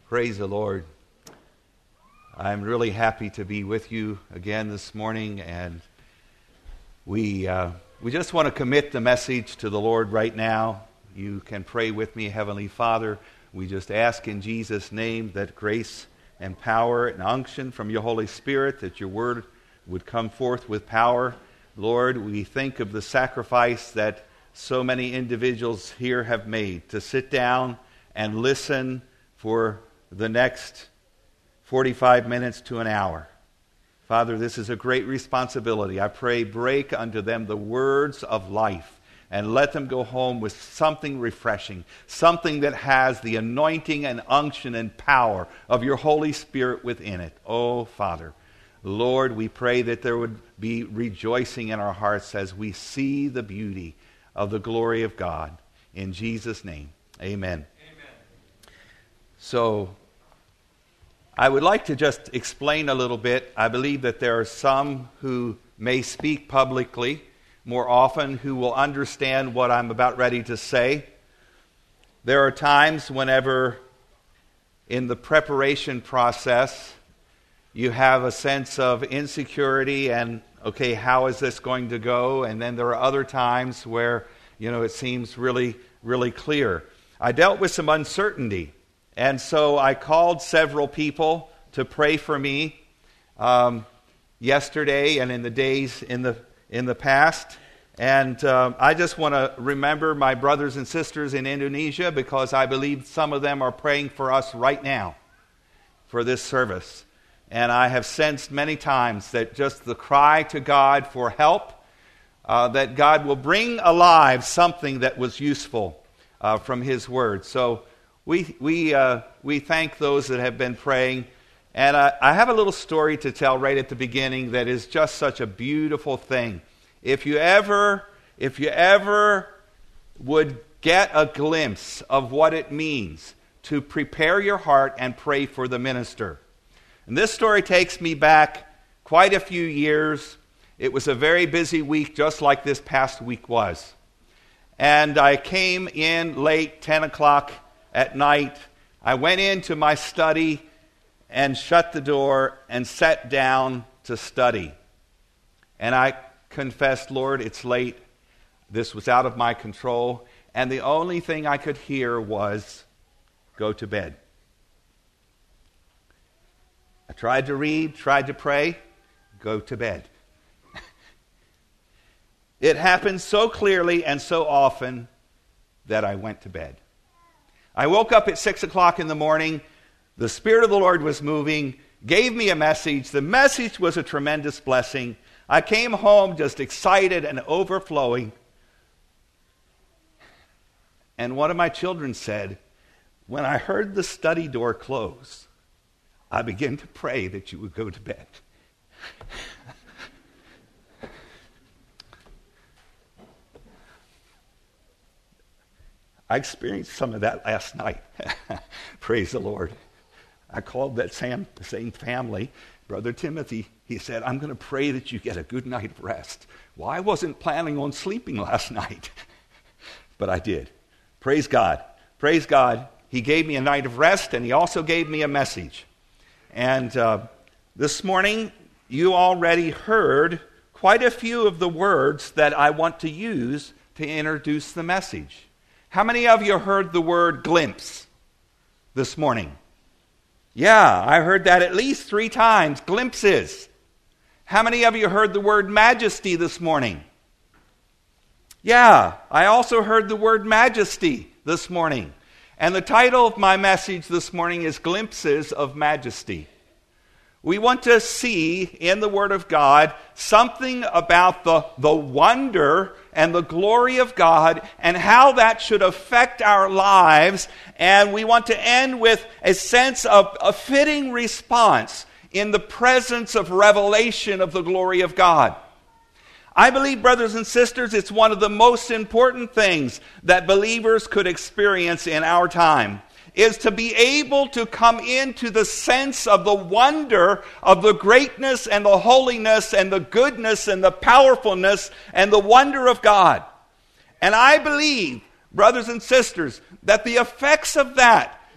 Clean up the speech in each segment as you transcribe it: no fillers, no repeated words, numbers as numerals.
Praise the Lord. I'm really happy to be with you again this morning, and we just want to commit the message to the Lord right now. You can pray with me. Heavenly Father, we just ask in Jesus' name that grace and power and unction from your Holy Spirit, that your word would come forth with power. Lord, we think of the sacrifice that so many individuals here have made to sit down and listen for the next 45 minutes to an hour. Father, this is a great responsibility. I pray, break unto them the words of life and let them go home with something refreshing, something that has the anointing and unction and power of your Holy Spirit within it. Oh, Father, Lord, we pray that there would be rejoicing in our hearts as we see the beauty of the glory of God. In Jesus' name, amen. So, I would like to just explain a little bit. I believe that there are some who may speak publicly more often who will understand what I'm about ready to say. There are times whenever in the preparation process you have a sense of insecurity and, okay, how is this going to go? And then there are other times where, it seems really, really clear. I dealt with some uncertainty. And so I called several people to pray for me yesterday and in the days in the past. And I just want to remember my brothers and sisters in Indonesia, because I believe some of them are praying for us right now for this service. And I have sensed many times that just the cry to God for help, that God will bring alive something that was useful from His Word. So we thank those that have been praying. And I have a little story to tell right at the beginning that is just such a beautiful thing. If you ever would get a glimpse of what it means to prepare your heart and pray for the minister. And this story takes me back quite a few years. It was a very busy week, just like this past week was. And I came in late, 10 o'clock at night. I went into my study and shut the door and sat down to study. And I confessed, Lord, it's late. This was out of my control. And the only thing I could hear was, go to bed. I tried to read, tried to pray, go to bed. It happened so clearly and so often that I went to bed. I woke up at 6 o'clock in the morning. The Spirit of the Lord was moving, gave me a message. The message was a tremendous blessing. I came home just excited and overflowing. And one of my children said, when I heard the study door close, I began to pray that you would go to bed. I experienced some of that last night. Praise the Lord. I called that same family, Brother Timothy. He said, I'm going to pray that you get a good night of rest. Well, I wasn't planning on sleeping last night, but I did. Praise God. Praise God. He gave me a night of rest, and He also gave me a message. And this morning, you already heard quite a few of the words that I want to use to introduce the message. How many of you heard the word glimpse this morning? Yeah, I heard that at least 3 times, glimpses. How many of you heard the word majesty this morning? Yeah, I also heard the word majesty this morning. And the title of my message this morning is Glimpses of Majesty. We want to see in the Word of God something about the wonder and the glory of God and how that should affect our lives. And we want to end with a sense of a fitting response in the presence of revelation of the glory of God. I believe, brothers and sisters, it's one of the most important things that believers could experience in our time, is to be able to come into the sense of the wonder of the greatness and the holiness and the goodness and the powerfulness and the wonder of God. And I believe, brothers and sisters, that the effects of that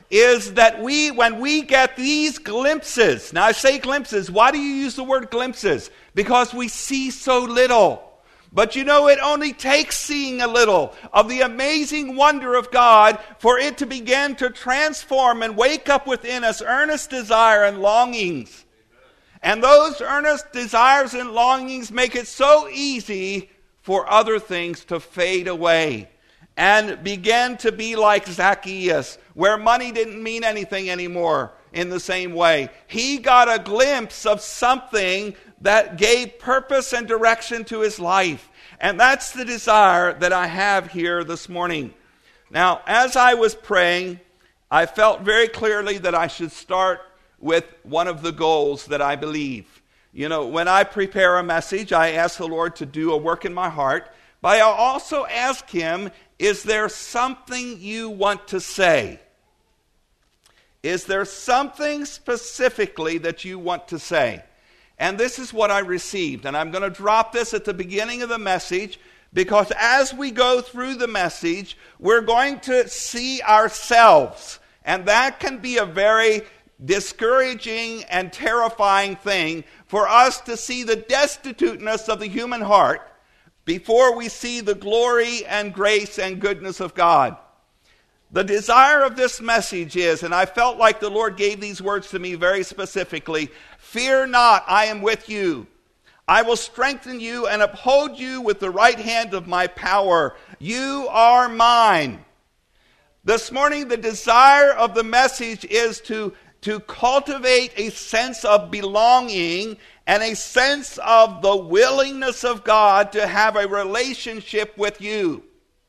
is that when we get these glimpses, now I say glimpses, why do you use the word glimpses? Because we see so little. But you know, it only takes seeing a little of the amazing wonder of God for it to begin to transform and wake up within us earnest desire and longings. And those earnest desires and longings make it so easy for other things to fade away and begin to be like Zacchaeus, where money didn't mean anything anymore in the same way. He got a glimpse of something that gave purpose and direction to his life. And that's the desire that I have here this morning. Now, as I was praying, I felt very clearly that I should start with one of the goals that I believe. You know, when I prepare a message, I ask the Lord to do a work in my heart, but I also ask Him, is there something you want to say? Is there something specifically that you want to say? And this is what I received. And I'm going to drop this at the beginning of the message, because as we go through the message, we're going to see ourselves. And that can be a very discouraging and terrifying thing for us to see the destituteness of the human heart before we see the glory and grace and goodness of God. The desire of this message is, and I felt like the Lord gave these words to me very specifically, fear not, I am with you. I will strengthen you and uphold you with the right hand of my power. You are mine. This morning, the desire of the message is to cultivate a sense of belonging and a sense of the willingness of God to have a relationship with you.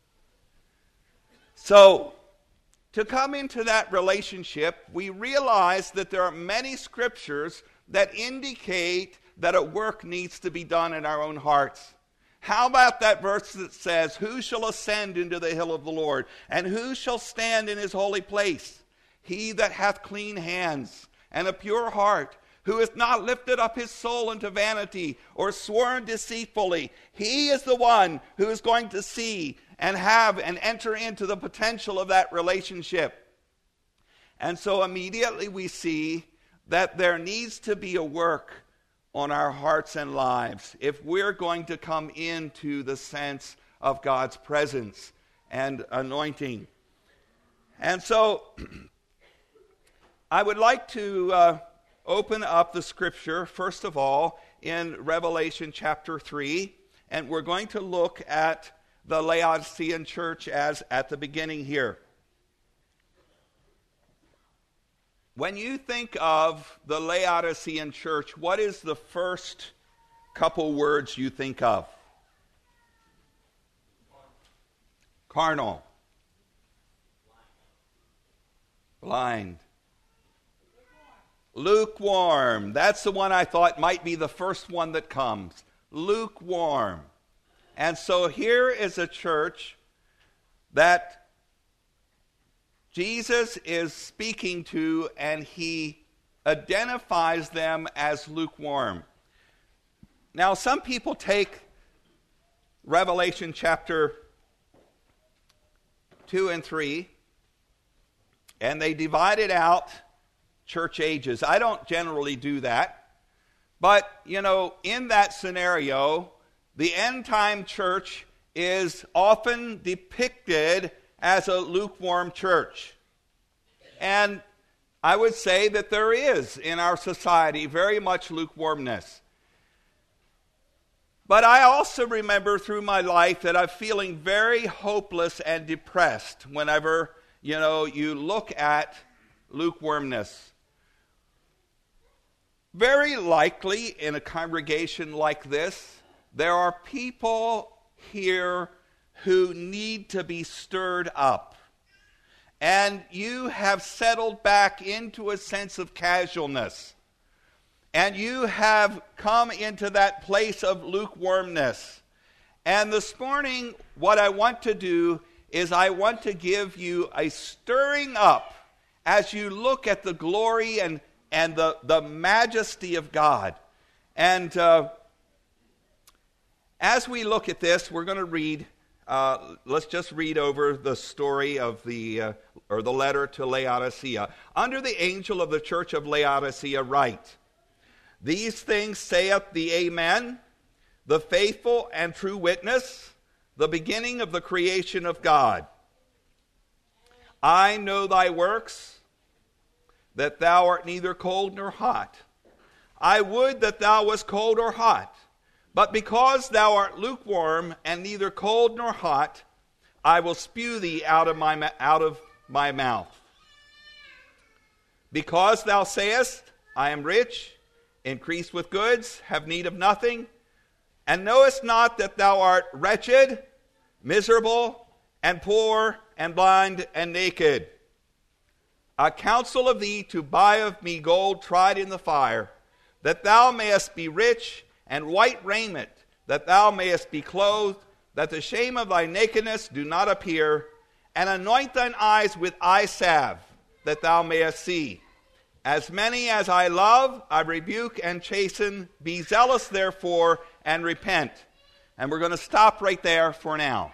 So, to come into that relationship, we realize that there are many scriptures that indicate that a work needs to be done in our own hearts. How about that verse that says, who shall ascend into the hill of the Lord, and who shall stand in his holy place? He that hath clean hands and a pure heart, who hath not lifted up his soul unto vanity, or sworn deceitfully. He is the one who is going to see and have and enter into the potential of that relationship. And so immediately we see that there needs to be a work on our hearts and lives if we're going to come into the sense of God's presence and anointing. And so I would like to open up the scripture, first of all, in Revelation chapter 3, and we're going to look at the Laodicean church as at the beginning here. When you think of the Laodicean church, what is the first couple words you think of? Carnal. Blind. Lukewarm. That's the one I thought might be the first one that comes. Lukewarm. And so here is a church that Jesus is speaking to, and he identifies them as lukewarm. Now, some people take Revelation chapter 2 and 3, and they divide it out church ages. I don't generally do that. But, you know, in that scenario, the end-time church is often depicted as a lukewarm church. And I would say that there is in our society very much lukewarmness. But I also remember through my life that I'm feeling very hopeless and depressed whenever, you look at lukewarmness. Very likely in a congregation like this, there are people here who need to be stirred up. And you have settled back into a sense of casualness. And you have come into that place of lukewarmness. And this morning, what I want to do is I want to give you a stirring up as you look at the glory and the majesty of God. And as we look at this, we're going to read let's just read over the story of the letter to Laodicea. Under the angel of the church of Laodicea write, These things saith the Amen, the faithful and true witness, the beginning of the creation of God. I know thy works, that thou art neither cold nor hot. I would that thou wast cold or hot. But because thou art lukewarm and neither cold nor hot, I will spew thee out of my mouth. Because thou sayest, I am rich, increase with goods, have need of nothing, and knowest not that thou art wretched, miserable, and poor, and blind, and naked. I counsel of thee to buy of me gold tried in the fire, that thou mayest be rich, and white raiment, that thou mayest be clothed, that the shame of thy nakedness do not appear, and anoint thine eyes with eye salve, that thou mayest see. As many as I love, I rebuke and chasten. Be zealous, therefore, and repent. And we're going to stop right there for now.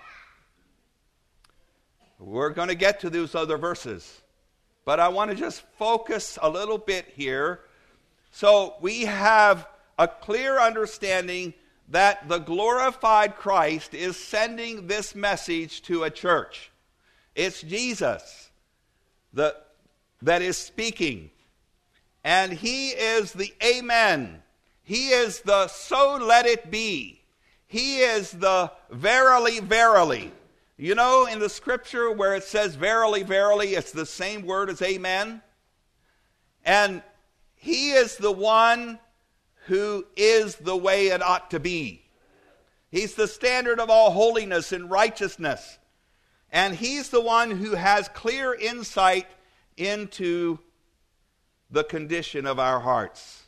We're going to get to those other verses, but I want to just focus a little bit here. So we have a clear understanding that the glorified Christ is sending this message to a church. It's Jesus that is speaking. And he is the Amen. He is the so let it be. He is the verily, verily. You know, in the scripture where it says verily, verily, it's the same word as amen. And he is the one who is the way it ought to be. He's the standard of all holiness and righteousness. And he's the one who has clear insight into the condition of our hearts.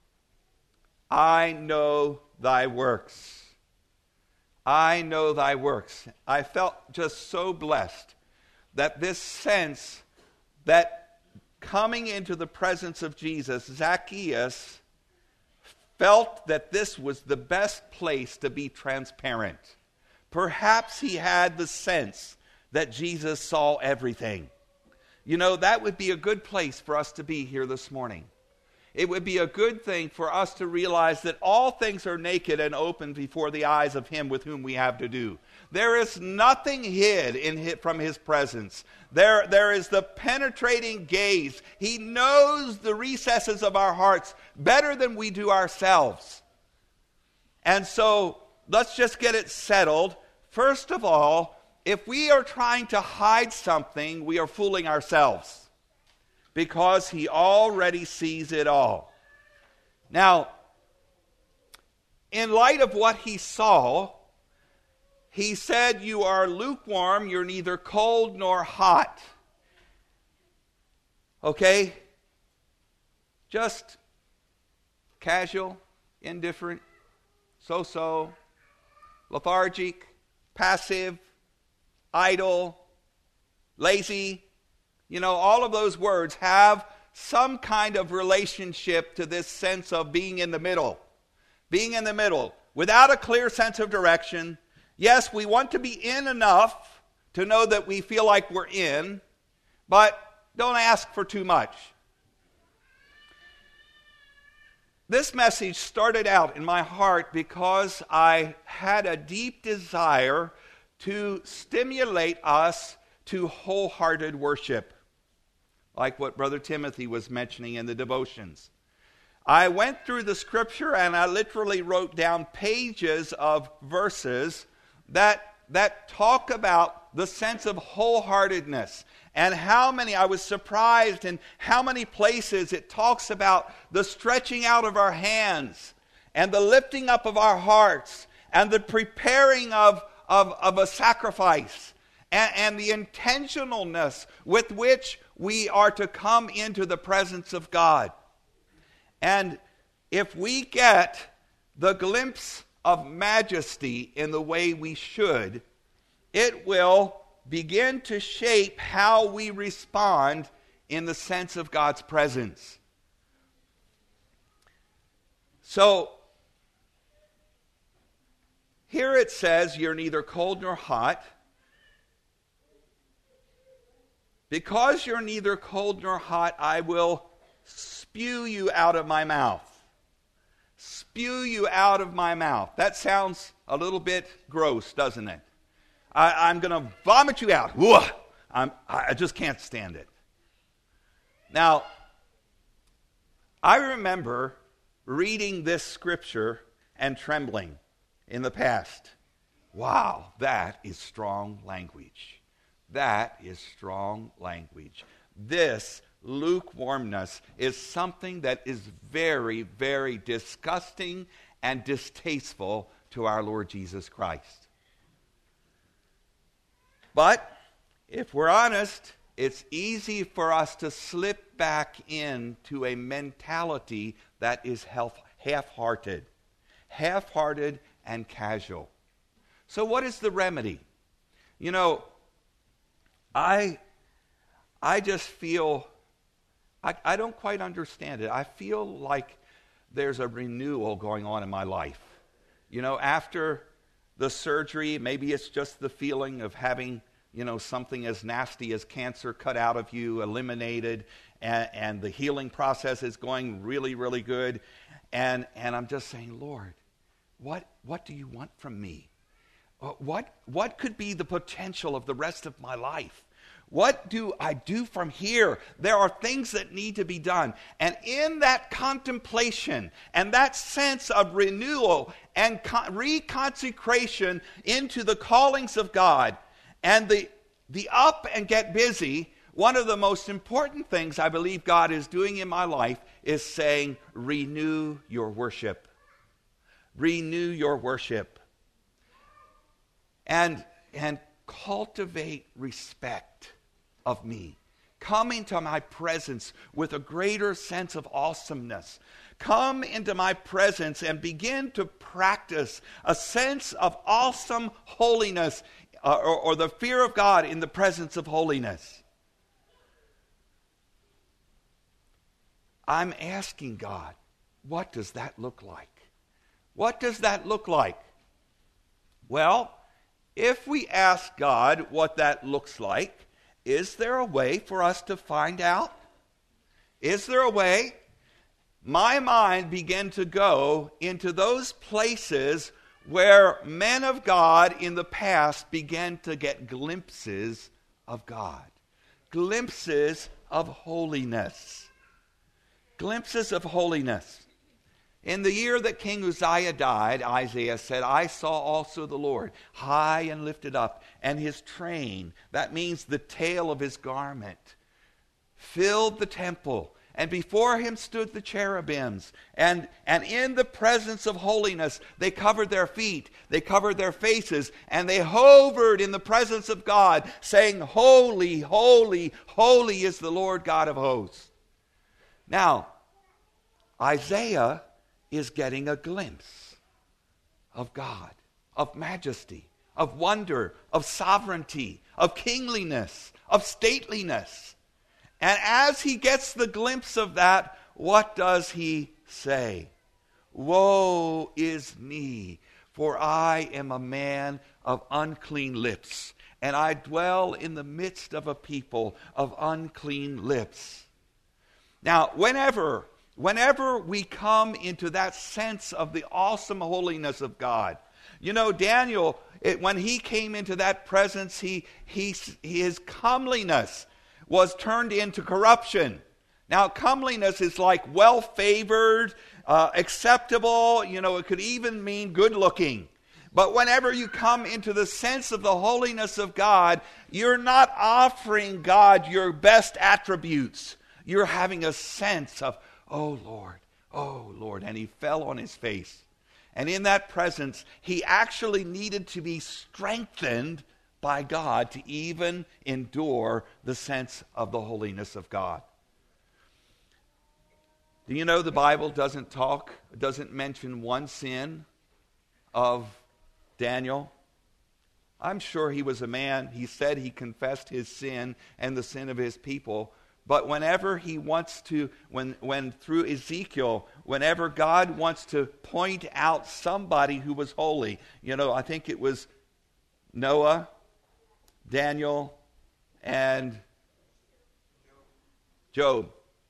I know thy works. I know thy works. I felt just so blessed that this sense that coming into the presence of Jesus, Zacchaeus felt that this was the best place to be transparent. Perhaps he had the sense that Jesus saw everything. You know, that would be a good place for us to be here this morning. It would be a good thing for us to realize that all things are naked and open before the eyes of him with whom we have to do. There is nothing hid from his presence. There is the penetrating gaze. He knows the recesses of our hearts better than we do ourselves. And so let's just get it settled. First of all, if we are trying to hide something, we are fooling ourselves, because he already sees it all. Now, in light of what he saw, he said, you are lukewarm, you're neither cold nor hot. Okay? Just casual, indifferent, so-so, lethargic, passive, idle, lazy. You know, all of those words have some kind of relationship to this sense of being in the middle. Being in the middle, without a clear sense of direction. Yes, we want to be in enough to know that we feel like we're in, but don't ask for too much. This message started out in my heart because I had a deep desire to stimulate us to wholehearted worship, like what Brother Timothy was mentioning in the devotions. I went through the scripture and I literally wrote down pages of verses that talk about the sense of wholeheartedness, and I was surprised in how many places it talks about the stretching out of our hands and the lifting up of our hearts and the preparing of a sacrifice and the intentionalness with which we are to come into the presence of God. And if we get the glimpse of majesty in the way we should, it will begin to shape how we respond in the sense of God's presence. So, here it says, you're neither cold nor hot. Because you're neither cold nor hot, I will spew you out of my mouth. Spew you out of my mouth. That sounds a little bit gross, doesn't it? I'm going to vomit you out. I just can't stand it. Now, I remember reading this scripture and trembling in the past. Wow, that is strong language. That is strong language. This lukewarmness is something that is very, very disgusting and distasteful to our Lord Jesus Christ. But if we're honest, it's easy for us to slip back into a mentality that is half-hearted and casual. So what is the remedy? You know, I just feel, I don't quite understand it. I feel like there's a renewal going on in my life. You know, after the surgery, maybe it's just the feeling of having, you know, something as nasty as cancer cut out of you, eliminated, and the healing process is going really, really good. And I'm just saying, Lord, what do you want from me? What could be the potential of the rest of my life? What do I do from here? There are things that need to be done. And in that contemplation and that sense of renewal and reconsecration into the callings of God and the up and get busy, one of the most important things I believe God is doing in my life is saying, renew your worship. Renew your worship. And cultivate respect of me. Come into my presence with a greater sense of awesomeness. Come into my presence and begin to practice a sense of awesome holiness or the fear of God in the presence of holiness. I'm asking God, what does that look like? What does that look like? Well, if we ask God what that looks like, is there a way for us to find out? Is there a way? My mind began to go into those places where men of God in the past began to get glimpses of God. Glimpses of holiness. Glimpses of holiness. In the year that King Uzziah died, Isaiah said, I saw also the Lord, high and lifted up, and his train, that means the tail of his garment, filled the temple. And before him stood the cherubims. And in the presence of holiness, they covered their feet, they covered their faces, and they hovered in the presence of God, saying, Holy, holy, holy is the Lord God of hosts. Now, Isaiah is getting a glimpse of God, of majesty, of wonder, of sovereignty, of kingliness, of stateliness. And as he gets the glimpse of that, what does he say? Woe is me, for I am a man of unclean lips, and I dwell in the midst of a people of unclean lips. Now, whenever we come into that sense of the awesome holiness of God, you know, Daniel, when he came into that presence, his comeliness was turned into corruption. Now, comeliness is like well-favored, acceptable, you know, it could even mean good-looking. But whenever you come into the sense of the holiness of God, you're not offering God your best attributes. You're having a sense of, oh Lord, and he fell on his face. And in that presence, he actually needed to be strengthened by God to even endure the sense of the holiness of God. Do you know the Bible doesn't mention one sin of Daniel? I'm sure he was a man. He said he confessed his sin and the sin of his people. But whenever he wants to, when through Ezekiel, whenever God wants to point out somebody who was holy, I think it was Noah, Daniel, and Job.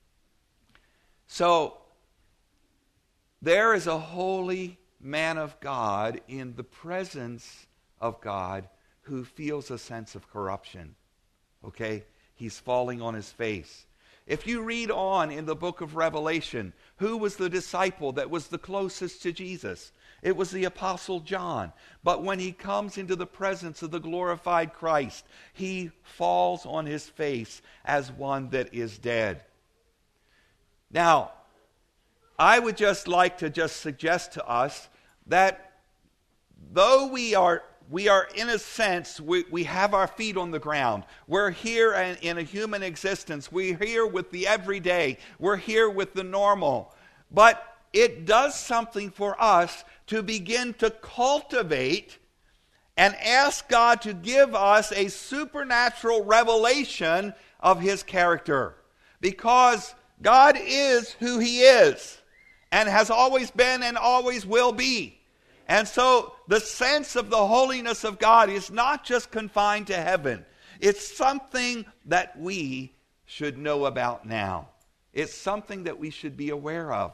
So there is a holy man of God in the presence of God who feels a sense of corruption. Okay? He's falling on his face. If you read on in the book of Revelation, who was the disciple that was the closest to Jesus? It was the Apostle John. But when he comes into the presence of the glorified Christ, he falls on his face as one that is dead. Now, I would just like to suggest to us that though we are in a sense, we have our feet on the ground. We're here in a human existence. We're here with the everyday. We're here with the normal. But it does something for us to begin to cultivate and ask God to give us a supernatural revelation of his character. Because God is who he is and has always been and always will be. And so the sense of the holiness of God is not just confined to heaven. It's something that we should know about now. It's something that we should be aware of.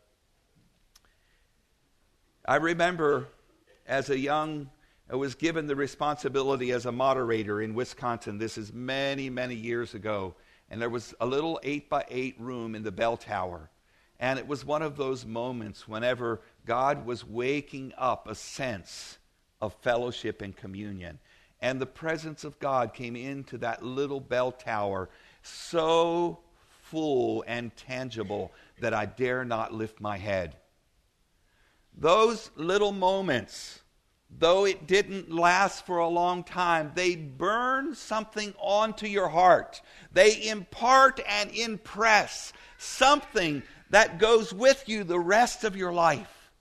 I remember I was given the responsibility as a moderator in Wisconsin. This is many, many years ago. And there was a little 8x8 room in the bell tower. And it was one of those moments whenever God was waking up a sense of fellowship and communion. And the presence of God came into that little bell tower so full and tangible that I dare not lift my head. Those little moments, though it didn't last for a long time, they burn something onto your heart. They impart and impress something that goes with you the rest of your life.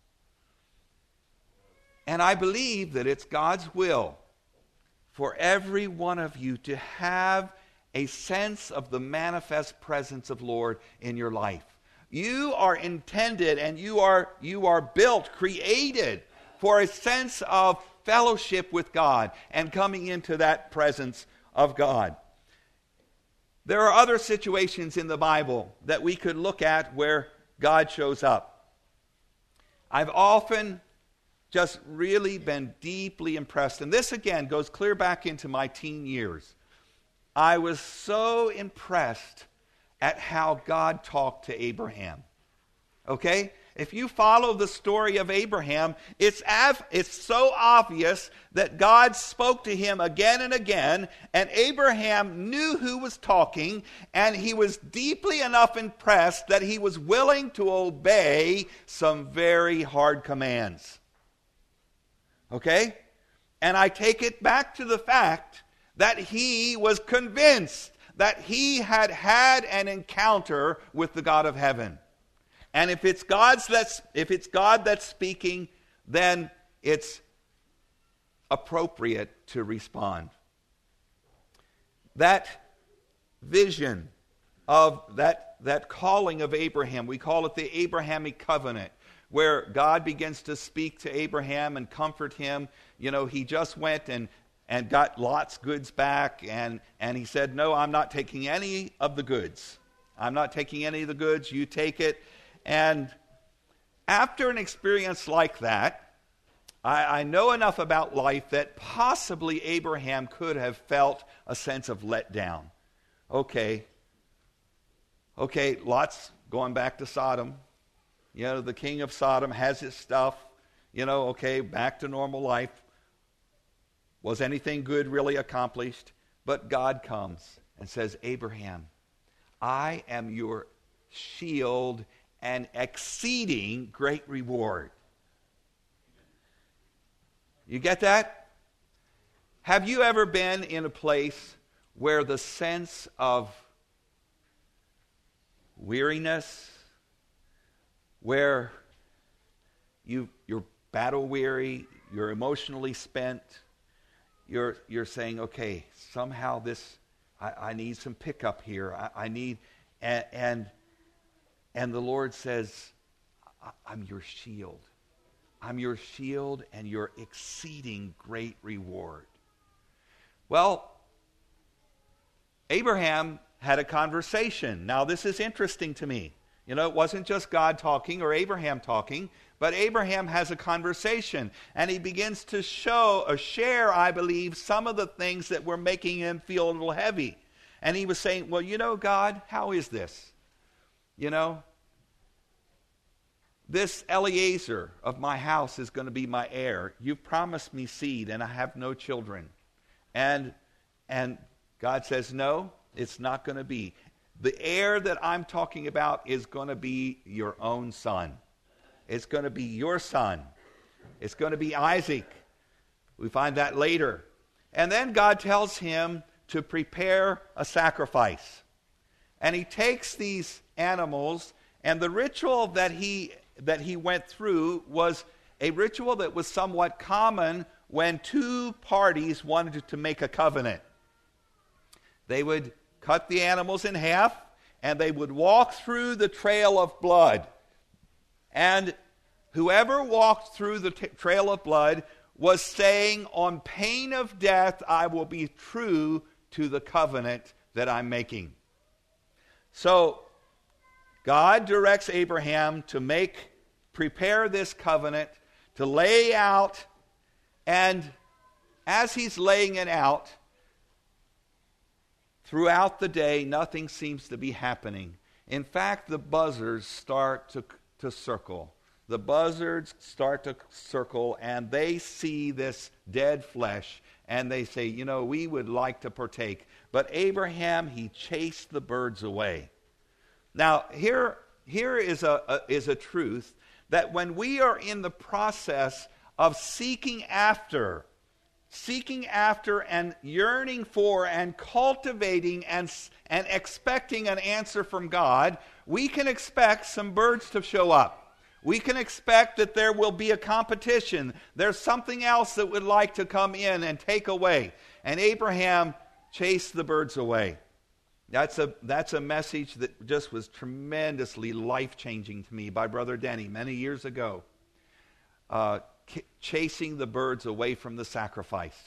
And I believe that it's God's will for every one of you to have a sense of the manifest presence of Lord in your life. You are intended and you are built, created for a sense of fellowship with God and coming into that presence of God. There are other situations in the Bible that we could look at where God shows up. I've often just really been deeply impressed, and this again goes clear back into my teen years. I was so impressed at how God talked to Abraham. Okay? If you follow the story of Abraham, it's so obvious that God spoke to him again and again, and Abraham knew who was talking, and he was deeply enough impressed that he was willing to obey some very hard commands. Okay? And I take it back to the fact that he was convinced that he had had an encounter with the God of heaven. And if it's God that's speaking, then it's appropriate to respond. That vision of that calling of Abraham, we call it the Abrahamic covenant, where God begins to speak to Abraham and comfort him. He just went and got Lot's goods back, and he said, no, I'm not taking any of the goods. I'm not taking any of the goods, you take it. And after an experience like that, I know enough about life that possibly Abraham could have felt a sense of letdown. Okay, Lot's going back to Sodom. The king of Sodom has his stuff. Back to normal life. Was anything good really accomplished? But God comes and says, Abraham, I am your shield and exceeding great reward. You get that? Have you ever been in a place where the sense of weariness, where you're battle weary, you're emotionally spent, you're saying, okay, somehow I need some pickup here. I need, and the Lord says, I'm your shield. I'm your shield and your exceeding great reward. Well, Abraham had a conversation. Now, this is interesting to me. You know, it wasn't just God talking or Abraham talking, but Abraham has a conversation, and he begins to share, I believe, some of the things that were making him feel a little heavy. And he was saying, well, you know, God, how is this? You know, this Eliezer of my house is going to be my heir. You've promised me seed, and I have no children. And God says, no, it's not going to be. The heir that I'm talking about is going to be your own son. It's going to be your son. It's going to be Isaac. We find that later. And then God tells him to prepare a sacrifice. And he takes these animals, and the ritual that he went through was a ritual that was somewhat common when two parties wanted to make a covenant. They would cut the animals in half, and they would walk through the trail of blood. And whoever walked through the trail of blood was saying, on pain of death, I will be true to the covenant that I'm making. So, God directs Abraham to prepare this covenant, to lay out, and as he's laying it out, throughout the day, nothing seems to be happening. In fact, the buzzards start to circle. The buzzards start to circle, and they see this dead flesh, and they say, you know, we would like to partake. But Abraham, he chased the birds away. Now, here is a truth that when we are in the process of seeking after and yearning for and cultivating and expecting an answer from God, we can expect some birds to show up. We can expect that there will be a competition. There's something else that would like to come in and take away. And Abraham chased the birds away. That's a message that just was tremendously life-changing to me by Brother Denny many years ago. Chasing the birds away from the sacrifice.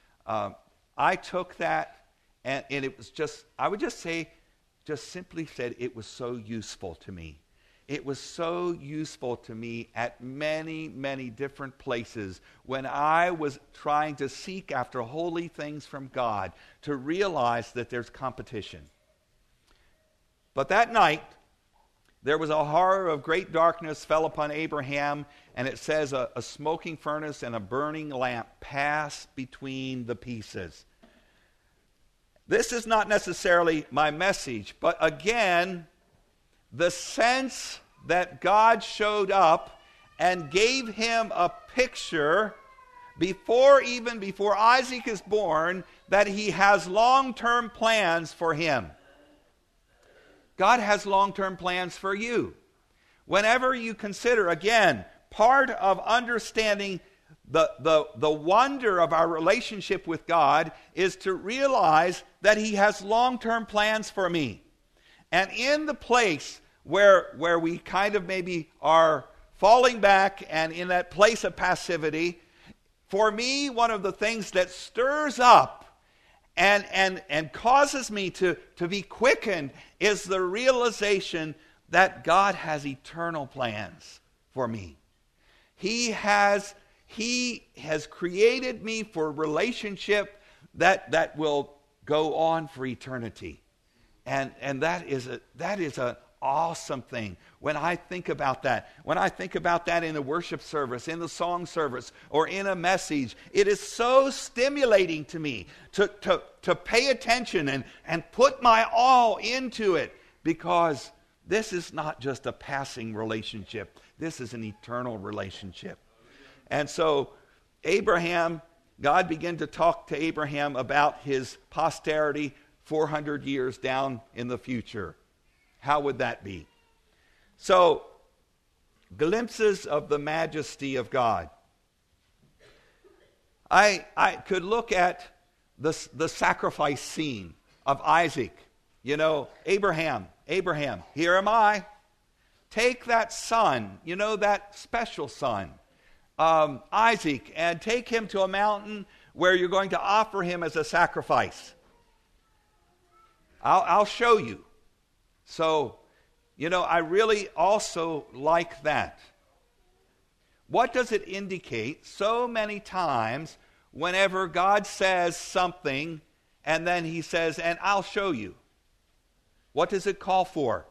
I took that, and it was just, I would just say, just simply said, it was so useful to me. It was so useful to me at many, many different places when I was trying to seek after holy things from God, to realize that there's competition. But that night, there was a horror of great darkness fell upon Abraham, and it says a smoking furnace and a burning lamp passed between the pieces. This is not necessarily my message, but again, the sense that God showed up and gave him a picture before Isaac is born, that he has long-term plans for him. God has long-term plans for you. Whenever you consider, again, part of understanding the wonder of our relationship with God is to realize that he has long-term plans for me. And in the place where we kind of maybe are falling back and in that place of passivity, for me, one of the things that stirs up and causes me to be quickened is the realization that God has eternal plans for me. He has created me for a relationship that will go on for eternity. And that is an awesome thing. When I think about that in the worship service, in the song service, or in a message, it is so stimulating to me to pay attention and put my all into it, because this is not just a passing relationship. This is an eternal relationship. And so God began to talk to Abraham about his posterity 400 years down in the future. How would that be? So, glimpses of the majesty of God. I could look at the sacrifice scene of Isaac. You know, Abraham, here am I. Take that son, you know, that special son, Isaac, and take him to a mountain where you're going to offer him as a sacrifice. I'll show you. So, you know, I really also like that. What does it indicate so many times whenever God says something and then he says, and I'll show you? What does it call for?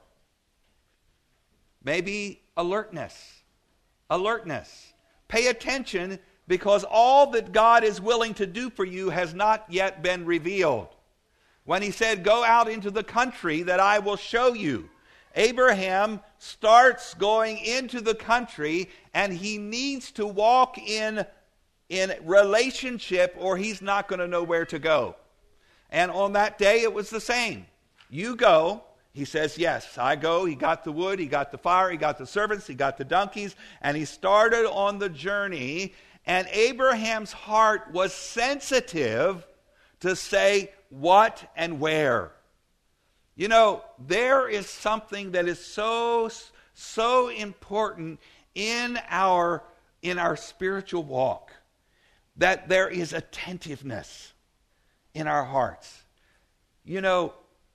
Maybe alertness. Alertness. Pay attention, because all that God is willing to do for you has not yet been revealed. When he said, go out into the country that I will show you, Abraham starts going into the country, and he needs to walk in relationship, or he's not going to know where to go. And on that day, it was the same. You go. He says, yes, I go. He got the wood, he got the fire, he got the servants, he got the donkeys, and he started on the journey. And Abraham's heart was sensitive to say what and where. You know, there is something that is so important in our spiritual walk, that there is attentiveness in our hearts. You know,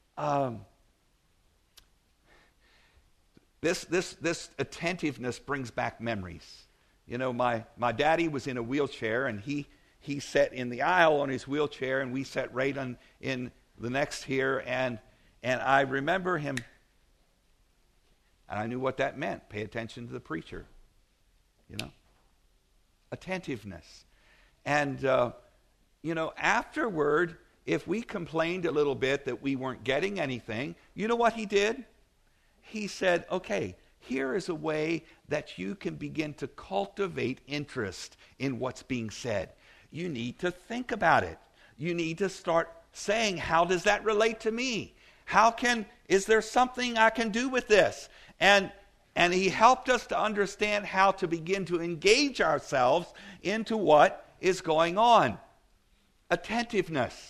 this attentiveness brings back memories. You know, my daddy was in a wheelchair, and he sat in the aisle on his wheelchair, and we sat right in the next here, and I remember him, and I knew what that meant. Pay attention to the preacher, you know. Attentiveness. And, you know, afterward, if we complained a little bit that we weren't getting anything, you know what he did? He said, okay, here is a way that you can begin to cultivate interest in what's being said. You need to think about it. You need to start saying, how does that relate to me? Is there something I can do with this? And he helped us to understand how to begin to engage ourselves into what is going on. Attentiveness.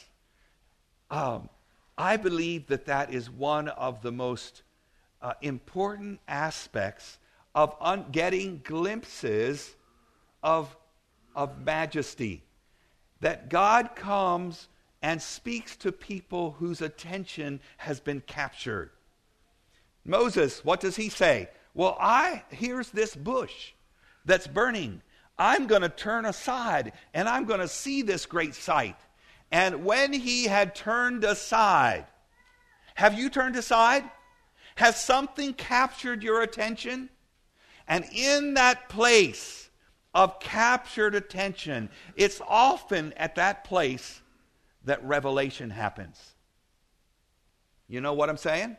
I believe that is one of the most important aspects of getting glimpses of majesty. That God comes and speaks to people whose attention has been captured. Moses, what does he say? Well, here's this bush that's burning. I'm going to turn aside, and I'm going to see this great sight. And when he had turned aside, have you turned aside? Has something captured your attention? And in that place of captured attention, it's often at that place that revelation happens. You know what I'm saying?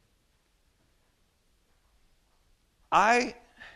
I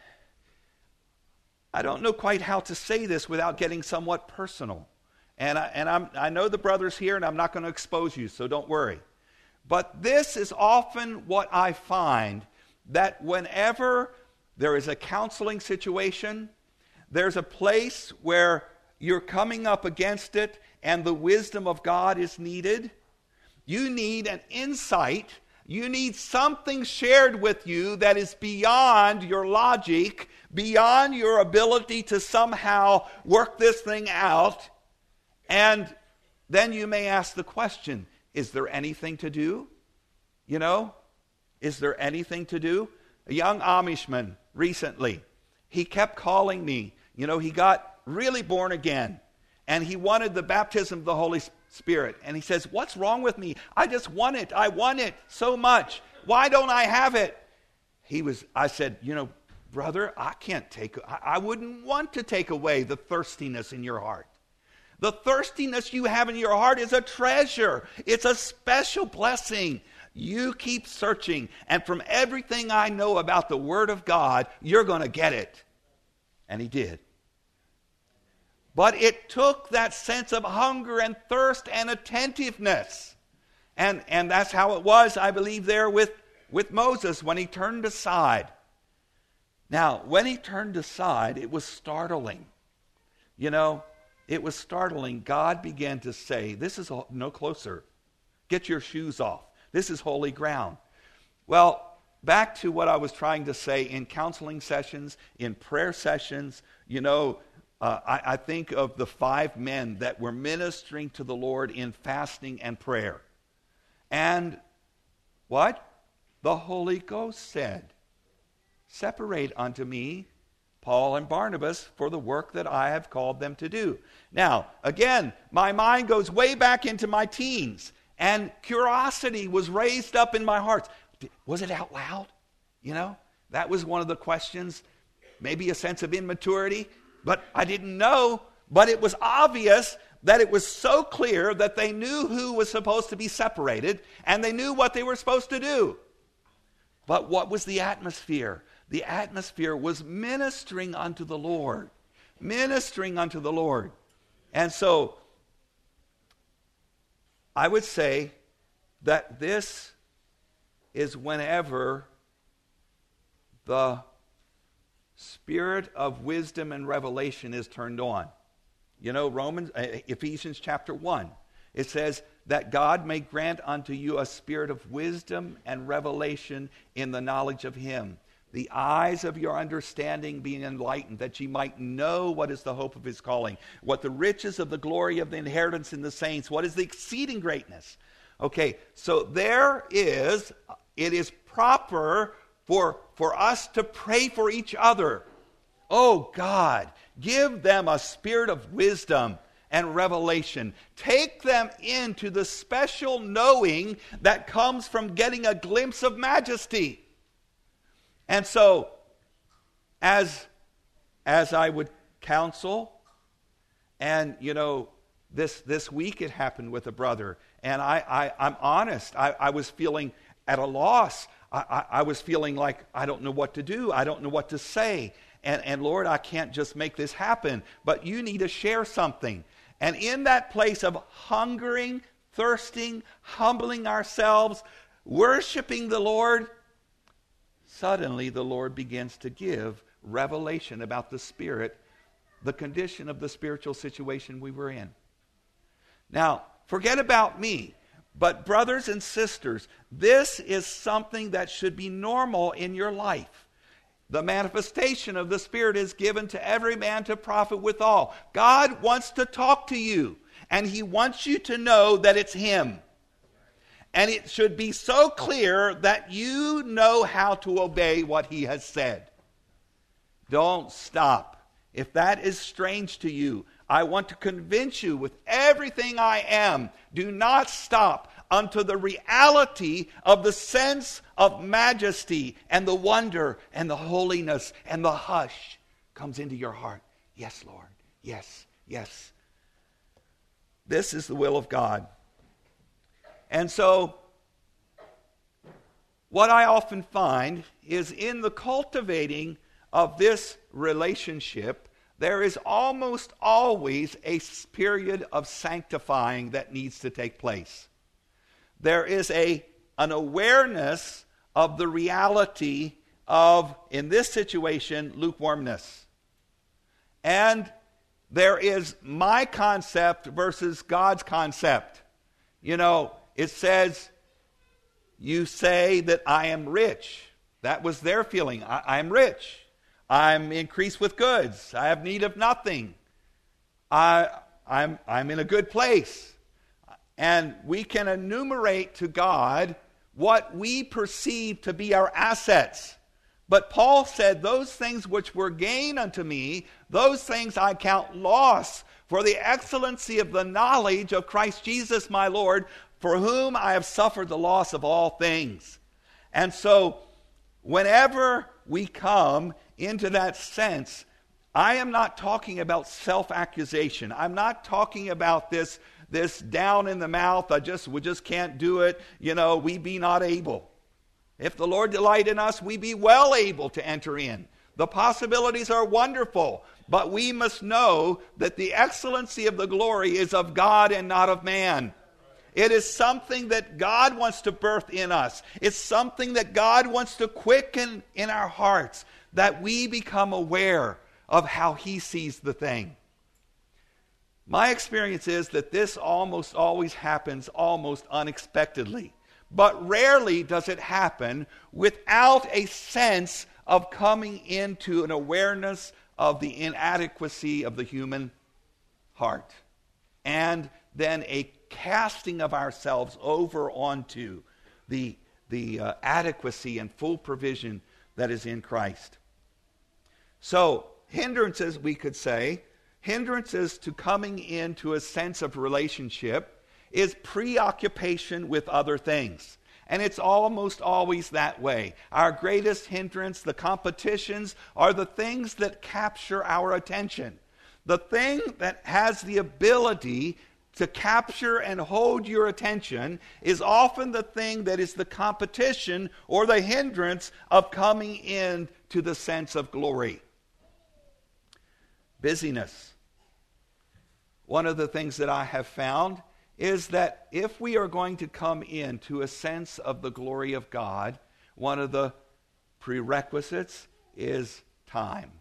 don't know quite how to say this without getting somewhat personal. And I know the brothers here, and I'm not going to expose you, so don't worry. But this is often what I find, that whenever there is a counseling situation, there's a place where you're coming up against it and the wisdom of God is needed. You need an insight. You need something shared with you that is beyond your logic, beyond your ability to somehow work this thing out. And then you may ask the question, is there anything to do? You know, is there anything to do? A young Amishman recently, he kept calling me. You know, he got really born again, and he wanted the baptism of the Holy Spirit. And he says, what's wrong with me? I just want it. I want it so much. Why don't I have it? I said, you know, brother, I wouldn't want to take away the thirstiness in your heart. The thirstiness you have in your heart is a treasure. It's a special blessing. You keep searching, and from everything I know about the Word of God, you're going to get it. And he did. But it took that sense of hunger and thirst and attentiveness. And that's how it was, I believe, there with Moses when he turned aside. Now, when he turned aside, it was startling. You know, it was startling. God began to say, this is no closer. Get your shoes off. This is holy ground. Well, back to what I was trying to say in counseling sessions, in prayer sessions, I think of the 5 men that were ministering to the Lord in fasting and prayer. And what? The Holy Ghost said, "Separate unto me Paul and Barnabas for the work that I have called them to do." Now, again, my mind goes way back into my teens, and curiosity was raised up in my heart. Was it out loud? That was one of the questions, maybe a sense of immaturity, but I didn't know. But it was obvious that it was so clear that they knew who was supposed to be separated, and they knew what they were supposed to do. But what was the atmosphere? The atmosphere was ministering unto the Lord. Ministering unto the Lord. And so, I would say that this is whenever the spirit of wisdom and revelation is turned on. Ephesians chapter 1, it says that God may grant unto you a spirit of wisdom and revelation in the knowledge of him, the eyes of your understanding being enlightened, that ye might know what is the hope of his calling, what the riches of the glory of the inheritance in the saints, what is the exceeding greatness. Okay, so it is proper for us to pray for each other. Oh God, give them a spirit of wisdom and revelation. Take them into the special knowing that comes from getting a glimpse of majesty. And so, as I would counsel, and this week it happened with a brother, and I'm honest, I was feeling at a loss. I was feeling like I don't know what to do. I don't know what to say. And Lord, I can't just make this happen, but you need to share something. And in that place of hungering, thirsting, humbling ourselves, worshiping the Lord, suddenly the Lord begins to give revelation about the Spirit, the condition of the spiritual situation we were in. Now, forget about me, but brothers and sisters, this is something that should be normal in your life. The manifestation of the Spirit is given to every man to profit withal. God wants to talk to you, and he wants you to know that it's him. And it should be so clear that you know how to obey what he has said. Don't stop. If that is strange to you, I want to convince you with everything I am, do not stop unto the reality of the sense of majesty and the wonder and the holiness and the hush comes into your heart. Yes, Lord. Yes, yes. This is the will of God. And so, what I often find is in the cultivating of this relationship, there is almost always a period of sanctifying that needs to take place. There is an awareness of the reality of, in this situation, lukewarmness. And there is my concept versus God's concept. It says, you say that I am rich. That was their feeling. I am rich. I'm increased with goods. I have need of nothing. I'm in a good place. And we can enumerate to God what we perceive to be our assets. But Paul said, those things which were gain unto me, those things I count loss for the excellency of the knowledge of Christ Jesus my Lord, for whom I have suffered the loss of all things. And so, whenever we come into that sense, I am not talking about self-accusation. I'm not talking about this down in the mouth, we just can't do it, we be not able. If the Lord delight in us, we be well able to enter in. The possibilities are wonderful, but we must know that the excellency of the glory is of God and not of man. It is something that God wants to birth in us. It's something that God wants to quicken in our hearts, that we become aware of how he sees the thing. My experience is that this almost always happens almost unexpectedly. But rarely does it happen without a sense of coming into an awareness of the inadequacy of the human heart. And then a casting of ourselves over onto the adequacy and full provision that is in Christ. So, hindrances, we could say, hindrances to coming into a sense of relationship is preoccupation with other things. And it's almost always that way. Our greatest hindrance, the competitions, are the things that capture our attention. The thing that has the ability to capture and hold your attention is often the thing that is the competition or the hindrance of coming into the sense of glory. Busyness. One of the things that I have found is that if we are going to come into a sense of the glory of God, one of the prerequisites is time.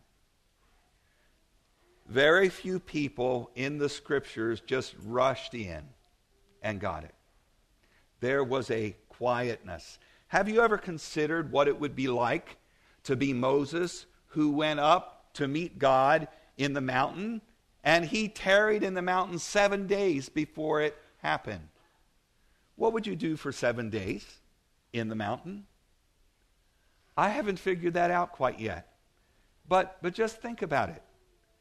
Very few people in the scriptures just rushed in and got it. There was a quietness. Have you ever considered what it would be like to be Moses, who went up to meet God in the mountain, and he tarried in the mountain 7 days before it happened? What would you do for 7 days in the mountain? I haven't figured that out quite yet. But just think about it.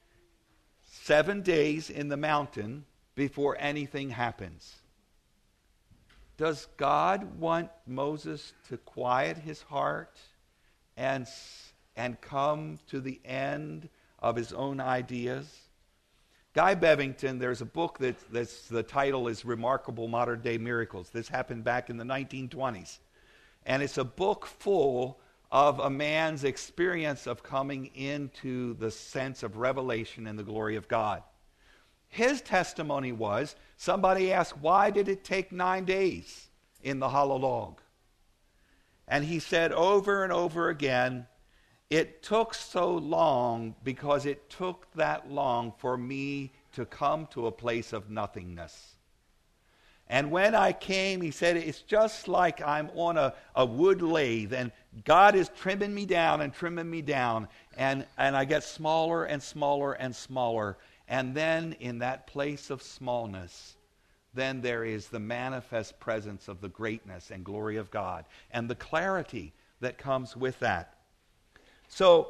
7 days in the mountain before anything happens. Does God want Moses to quiet his heart and come to the end of his own ideas? Guy Bevington, there's a book that's the title is Remarkable Modern Day Miracles. This happened back in the 1920s. And it's a book full of a man's experience of coming into the sense of revelation and the glory of God. His testimony was, somebody asked, why did it take 9 days in the hollow log? And he said over and over again, it took so long because it took that long for me to come to a place of nothingness. And when I came, he said, it's just like I'm on a wood lathe, and God is trimming me down, and I get smaller and smaller and smaller. And then in that place of smallness, then there is the manifest presence of the greatness and glory of God, and the clarity that comes with that. So,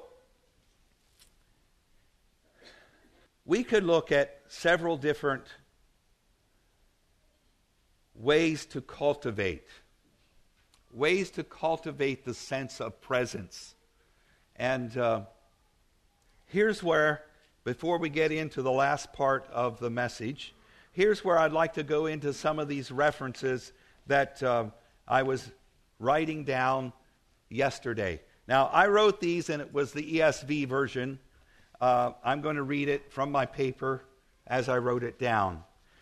we could look at several different ways to cultivate the sense of presence. And here's where, before we get into the last part of the message, here's where I'd like to go into some of these references that I was writing down yesterday. Now, I wrote these, and it was the ESV version. I'm going to read it from my paper as I wrote it down.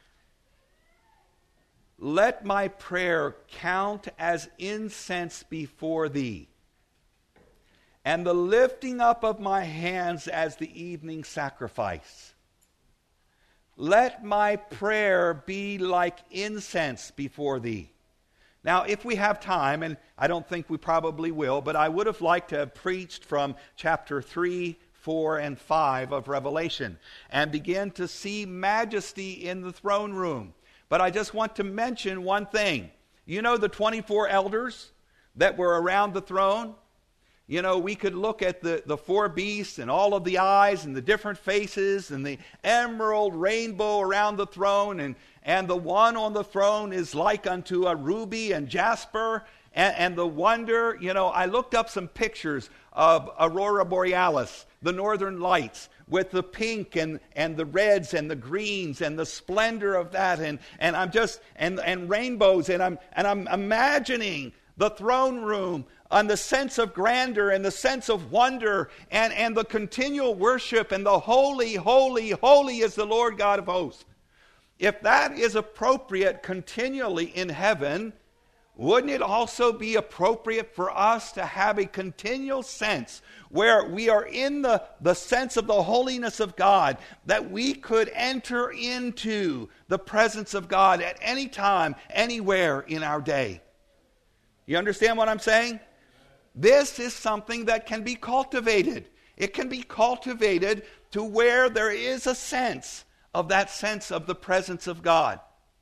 Let my prayer count as incense before thee, and the lifting up of my hands as the evening sacrifice. Let my prayer be like incense before thee. Now, if we have time, and I don't think we probably will, but I would have liked to have preached from chapter 3, 4, and 5 of Revelation and begin to see majesty in the throne room. But I just want to mention one thing. You know the 24 elders that were around the throne? You know, we could look at the four beasts and all of the eyes and the different faces and the emerald rainbow around the throne, and the one on the throne is like unto a ruby and jasper, and the wonder, you know, I looked up some pictures of Aurora Borealis, the northern lights, with the pink and the reds and the greens and the splendor of that, and I'm just and rainbows, and I'm imagining the throne room and the sense of grandeur and the sense of wonder and the continual worship and the holy, holy, holy is the Lord God of hosts. If that is appropriate continually in heaven, wouldn't it also be appropriate for us to have a continual sense where we are in the sense of the holiness of God, that we could enter into the presence of God at any time, anywhere in our day? You understand what I'm saying? This is something that can be cultivated. It can be cultivated to where there is a sense of the presence of God.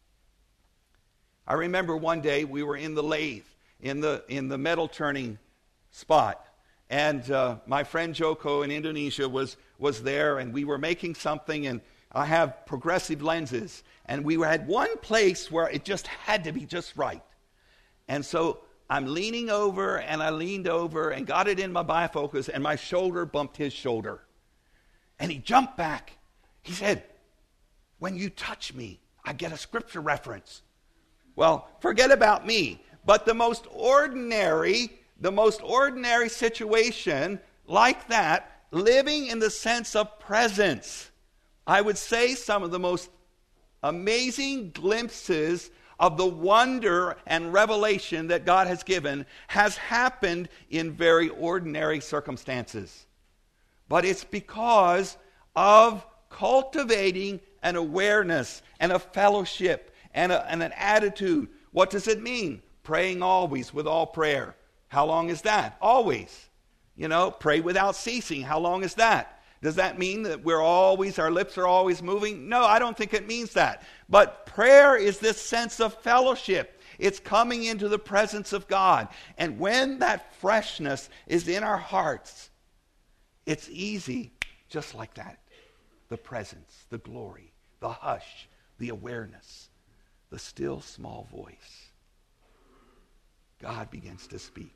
I remember one day we were in the lathe, in the metal turning spot, and my friend Joko in Indonesia was there, and we were making something, and I have progressive lenses, and we had one place where it just had to be just right. And so I'm leaning over, and I leaned over and got it in my bifocus, and my shoulder bumped his shoulder. And he jumped back. He said, "When you touch me, I get a scripture reference." Well, forget about me, but the most ordinary situation like that, living in the sense of presence, I would say some of the most amazing glimpses of the wonder and revelation that God has given has happened in very ordinary circumstances. But it's because of cultivating an awareness and a fellowship and an attitude. What does it mean? Praying always with all prayer. How long is that? Always. Pray without ceasing. How long is that? Does that mean that our lips are always moving? No, I don't think it means that. But prayer is this sense of fellowship. It's coming into the presence of God. And when that freshness is in our hearts, it's easy, just like that. The presence, the glory, the hush, the awareness, the still small voice. God begins to speak.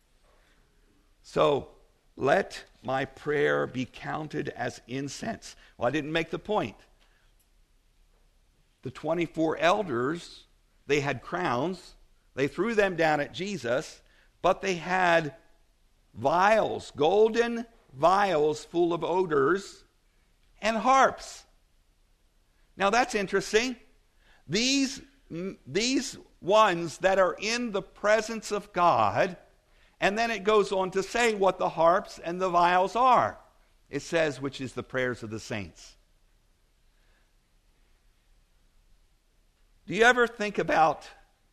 So, let my prayer be counted as incense. Well, I didn't make the point. The 24 elders, they had crowns. They threw them down at Jesus, but they had vials, golden vials full of odors, and harps. Now that's interesting. These ones that are in the presence of God, and then it goes on to say what the harps and the vials are. It says, which is the prayers of the saints. Do you ever think about,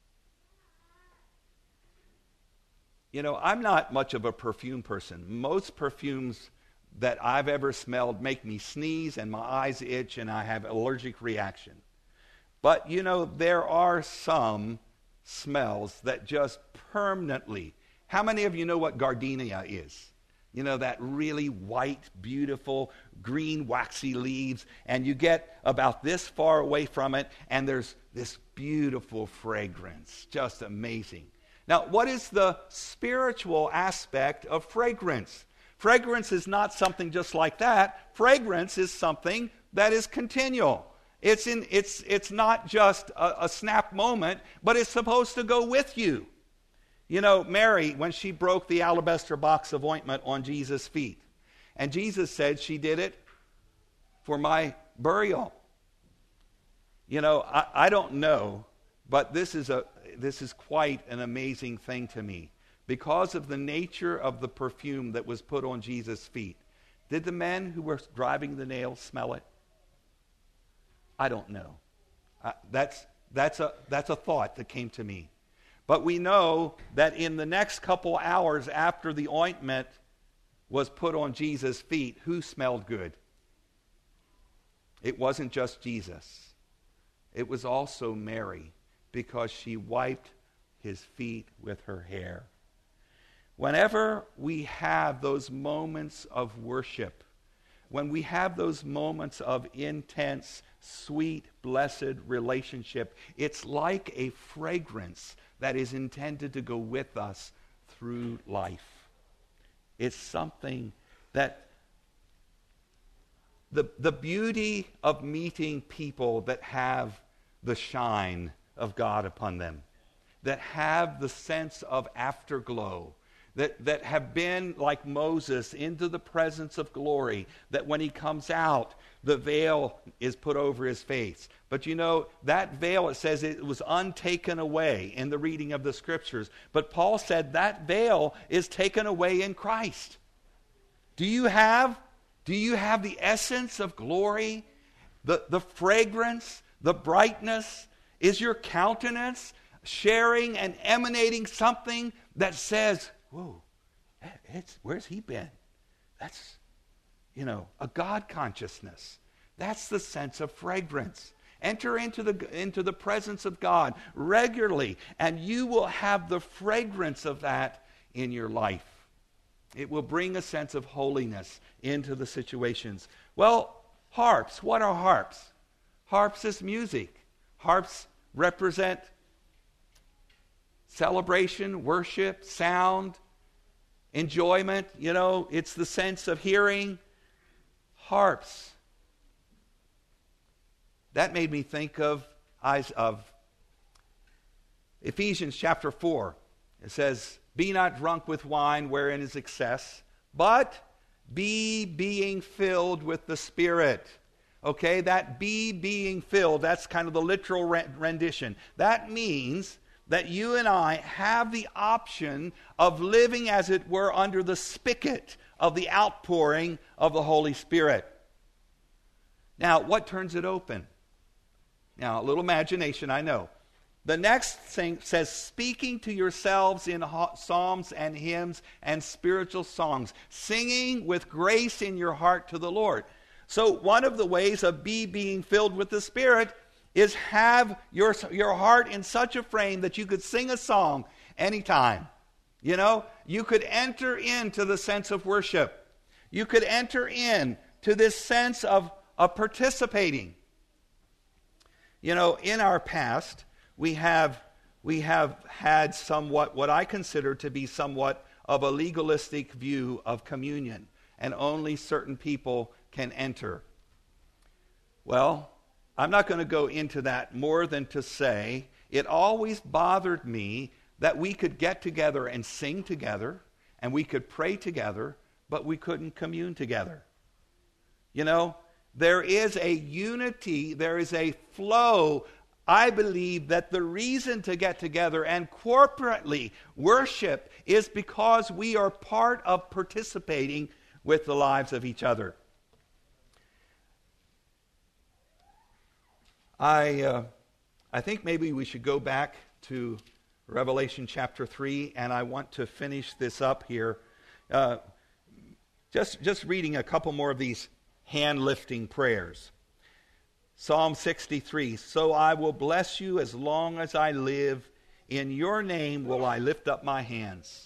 I'm not much of a perfume person. Most perfumes that I've ever smelled make me sneeze and my eyes itch and I have allergic reaction. But, there are some smells that just permanently. How many of you know what gardenia is? That really white, beautiful, green, waxy leaves, and you get about this far away from it, and there's this beautiful fragrance. Just amazing. Now, what is the spiritual aspect of fragrance? Fragrance is not something just like that. Fragrance is something that is continual. It's not just a snap moment, but it's supposed to go with you. Mary, when she broke the alabaster box of ointment on Jesus' feet, and Jesus said she did it for my burial. I don't know, but this is quite an amazing thing to me. Because of the nature of the perfume that was put on Jesus' feet. Did the men who were driving the nails smell it? I don't know. That's a thought that came to me. But we know that in the next couple hours after the ointment was put on Jesus' feet, who smelled good? It wasn't just Jesus. It was also Mary, because she wiped his feet with her hair. Whenever we have those moments of worship, when we have those moments of intense, sweet, blessed relationship, it's like a fragrance that is intended to go with us through life. It's something that the beauty of meeting people that have the shine of God upon them, that have the sense of afterglow, that have been like Moses into the presence of glory, that when he comes out, the veil is put over his face. But you know, that veil, it says it was untaken away in the reading of the Scriptures. But Paul said that veil is taken away in Christ. Do you have the essence of glory, the fragrance, the brightness? Is your countenance sharing and emanating something that says, whoa, where's he been? That's, a God consciousness. That's the sense of fragrance. Enter into the presence of God regularly, and you will have the fragrance of that in your life. It will bring a sense of holiness into the situations. Well, harps. What are harps? Harps is music. Harps represent celebration, worship, sound, enjoyment. It's the sense of hearing. Harps. That made me think of Ephesians chapter 4. It says, "Be not drunk with wine wherein is excess, but be being filled with the Spirit." Okay, that being filled, that's kind of the literal rendition. That means that you and I have the option of living, as it were, under the spigot of the outpouring of the Holy Spirit. Now, what turns it open? Now, a little imagination, I know. The next thing says, speaking to yourselves in psalms and hymns and spiritual songs, singing with grace in your heart to the Lord. So one of the ways of being filled with the Spirit is have your heart in such a frame that you could sing a song anytime. You could enter into the sense of worship. You could enter in to this sense of participating. In our past, we have had somewhat, what I consider to be somewhat of a legalistic view of communion, and only certain people can enter. Well, I'm not going to go into that more than to say it always bothered me that we could get together and sing together, and we could pray together, but we couldn't commune together. There is a unity, there is a flow. I believe that the reason to get together and corporately worship is because we are part of participating with the lives of each other. I think maybe we should go back to Revelation chapter 3, and I want to finish this up here. Just reading a couple more of these hand-lifting prayers. Psalm 63, "So I will bless you as long as I live. In your name will I lift up my hands."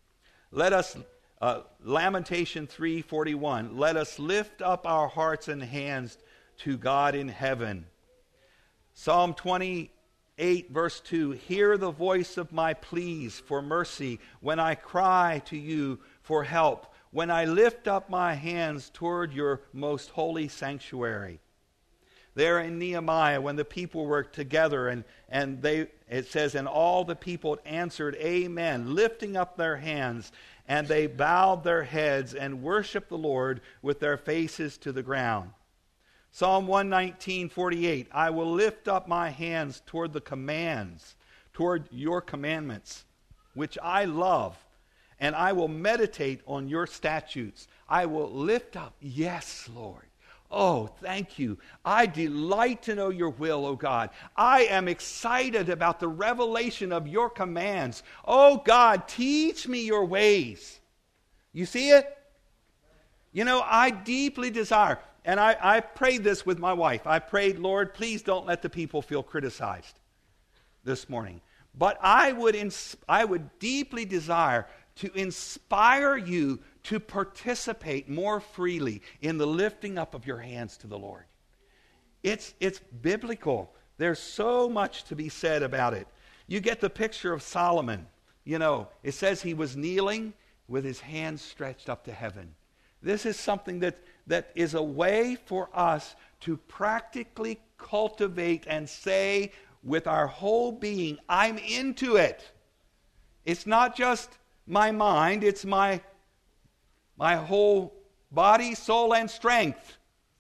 Lamentation 3:41, "Let us lift up our hearts and hands to God in heaven." Psalm 28, verse 2, "Hear the voice of my pleas for mercy when I cry to you for help, when I lift up my hands toward your most holy sanctuary." There in Nehemiah, when the people were together, and it says, "And all the people answered, Amen," lifting up their hands, and they bowed their heads and worshiped the Lord with their faces to the ground. Psalm 119:48, "I will lift up my hands toward the commands, toward your commandments, which I love, and I will meditate on your statutes." I will lift up, yes, Lord. Oh, thank you. I delight to know your will, O God. I am excited about the revelation of your commands. Oh, God, teach me your ways. You see it? I deeply desire, and I prayed this with my wife. I prayed, Lord, please don't let the people feel criticized this morning. But I would deeply desire to inspire you to participate more freely in the lifting up of your hands to the Lord. It's biblical. There's so much to be said about it. You get the picture of Solomon. It says he was kneeling with his hands stretched up to heaven. This is something that is a way for us to practically cultivate and say with our whole being, I'm into it. It's not just my mind, it's my whole body, soul, and strength.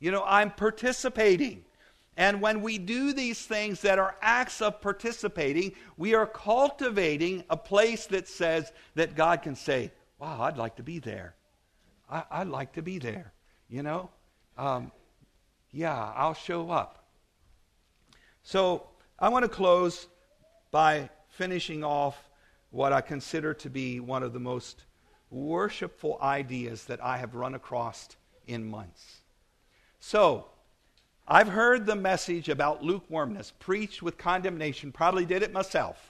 I'm participating. And when we do these things that are acts of participating, we are cultivating a place that says that God can say, wow, I'd like to be there. I'd like to be there. Yeah, I'll show up. So I want to close by finishing off what I consider to be one of the most worshipful ideas that I have run across in months. So, I've heard the message about lukewarmness preached with condemnation, probably did it myself.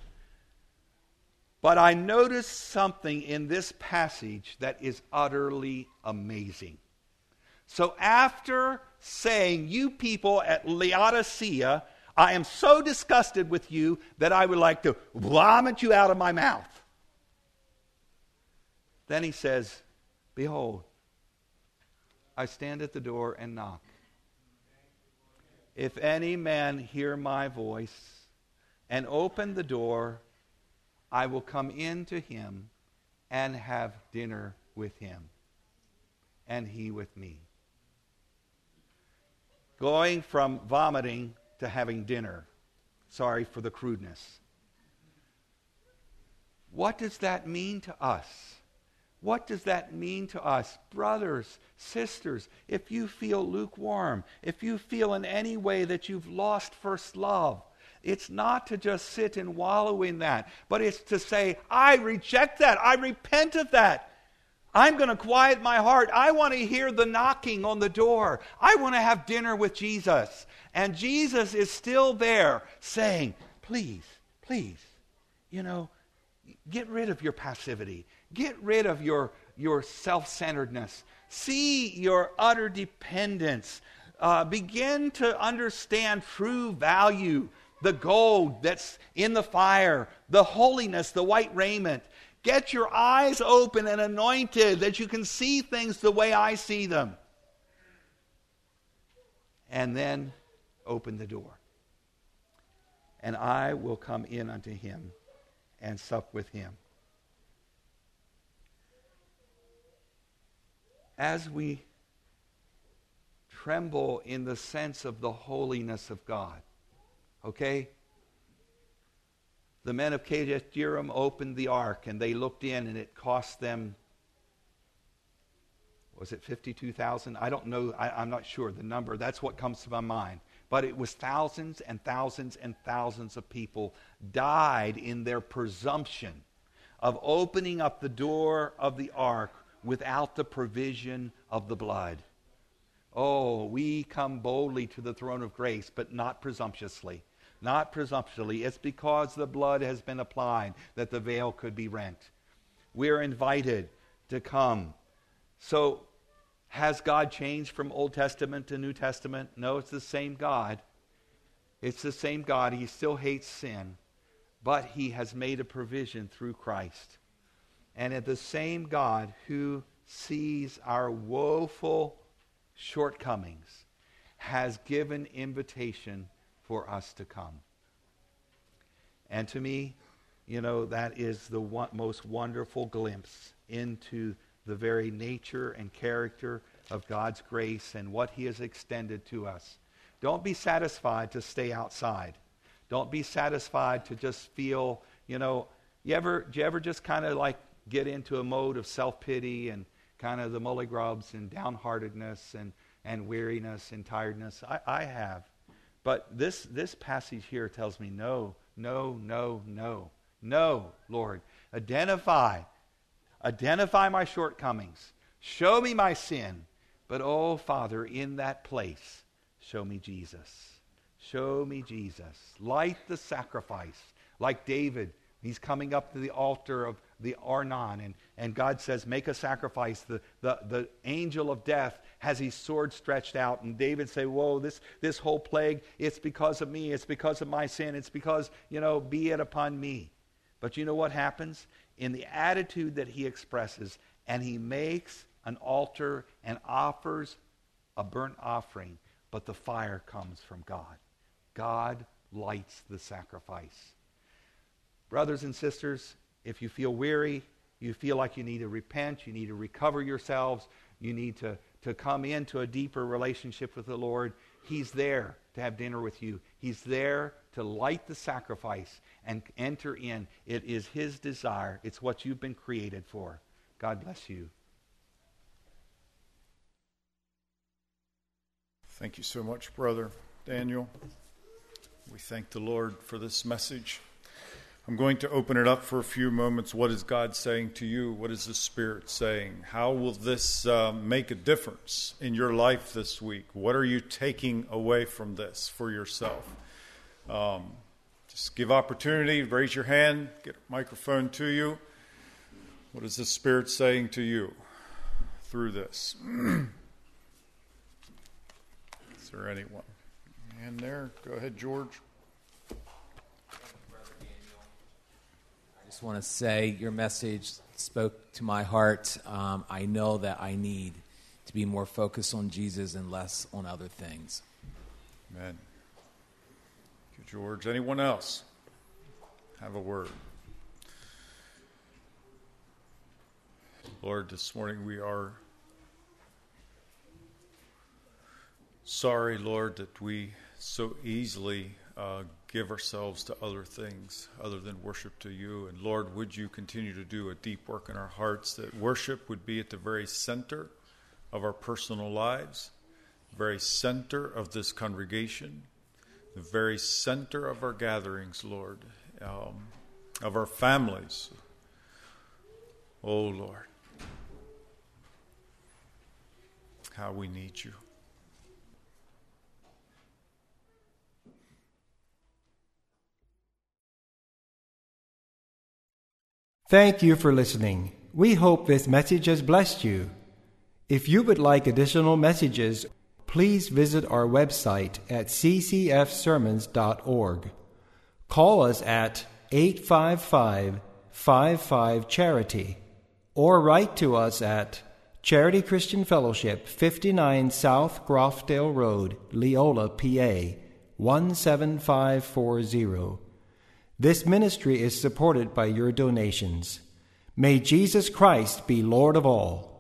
But I noticed something in this passage that is utterly amazing. So after saying, you people at Laodicea, I am so disgusted with you that I would like to vomit you out of my mouth. Then he says, behold, I stand at the door and knock. If any man hear my voice and open the door, I will come in to him and have dinner with him, and he with me. Going from vomiting to having dinner. Sorry for the crudeness. What does that mean to us? What does that mean to us? Brothers, sisters, if you feel lukewarm, if you feel in any way that you've lost first love, it's not to just sit and wallow in that, but it's to say, I reject that. I repent of that. I'm going to quiet my heart. I want to hear the knocking on the door. I want to have dinner with Jesus. And Jesus is still there saying, please, get rid of your passivity. Get rid of your self-centeredness. See your utter dependence. Begin to understand true value. The gold that's in the fire. The holiness, the white raiment. Get your eyes open and anointed that you can see things the way I see them. And then open the door. And I will come in unto him and sup with him. As we tremble in the sense of the holiness of God, okay? The men of Kadesh Jearim opened the ark and they looked in and it cost them, was it 52,000? I don't know, I'm not sure the number. That's what comes to my mind. But it was thousands and thousands and thousands of people died in their presumption of opening up the door of the ark without the provision of the blood. Oh, we come boldly to the throne of grace, but not presumptuously. Not presumptuously. It's because the blood has been applied that the veil could be rent. We're invited to come. So, has God changed from Old Testament to New Testament? No, it's the same God. It's the same God. He still hates sin, but he has made a provision through Christ. And it's the same God who sees our woeful shortcomings has given invitation for us to come. And to me, that is the most wonderful glimpse into the very nature and character of God's grace and what he has extended to us. Don't be satisfied to stay outside. Don't be satisfied to just feel, do you ever just kind of like get into a mode of self-pity and kind of the mullygrubs and downheartedness and weariness and tiredness? I have. But this passage here tells me, no, Lord. Identify my shortcomings. Show me my sin. But, oh, Father, in that place, show me Jesus. Show me Jesus. Light the sacrifice. Like David, he's coming up to the altar of the Arnon, and God says, make a sacrifice. The angel of death has his sword stretched out, and David say, whoa, this whole plague, it's because of me. It's because of my sin. It's because, be it upon me. But you know what happens? In the attitude that he expresses, and he makes an altar and offers a burnt offering, but the fire comes from God. God lights the sacrifice. Brothers and sisters, if you feel weary, you feel like you need to repent, you need to recover yourselves, you need to to come into a deeper relationship with the Lord, He's there to have dinner with you. He's there to light the sacrifice and enter in. It is His desire. It's what you've been created for. God bless you. Thank you so much, Brother Daniel. We thank the Lord for this message. I'm going to open it up for a few moments. What is God saying to you? What is the Spirit saying? How will this make a difference in your life this week? What are you taking away from this for yourself? Just give opportunity, raise your hand, get a microphone to you. What is the Spirit saying to you through this? Is there anyone? And there, go ahead, George. I just want to say your message spoke to my heart. I know that I need to be more focused on Jesus and less on other things. Amen. Thank you, George. Anyone else have a word? Lord, this morning we are sorry, Lord, that we so easily give ourselves to other things other than worship to you. And Lord, would you continue to do a deep work in our hearts, that worship would be at the very center of our personal lives, the very center of this congregation, the very center of our gatherings, Lord, of our families. Oh, Lord, how we need you. Thank you for listening. We hope this message has blessed you. If you would like additional messages, please visit our website at ccfsermons.org. Call us at 855-55-CHARITY or write to us at Charity Christian Fellowship, 59 South Groffdale Road, Leola, PA, 17540. This ministry is supported by your donations. May Jesus Christ be Lord of all.